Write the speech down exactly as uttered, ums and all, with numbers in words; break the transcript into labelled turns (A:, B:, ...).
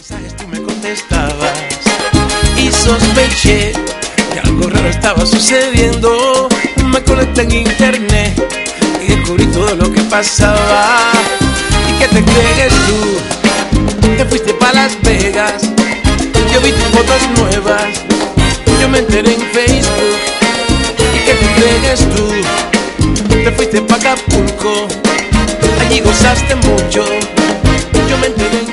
A: mensajes tú me contestabas y sospeché que algo raro estaba sucediendo. Me conecté en internet y descubrí todo lo que pasaba. ¿Y qué te crees tú? Te fuiste pa' Las Vegas, yo vi tus fotos nuevas, yo me enteré en Facebook. ¿Y qué te crees tú? Te fuiste pa' Acapulco, allí gozaste mucho, yo me enteré en